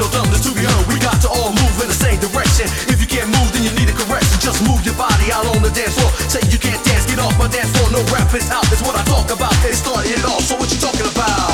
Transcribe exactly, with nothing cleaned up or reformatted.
dumbness to be heard. We got to all move in the same direction. If you can't move, then you need a correction. Just move your body out on the dance floor. Say you can't dance, get off my dance floor. No rap is out, it's what I talk about. They started it off, so what you talking about?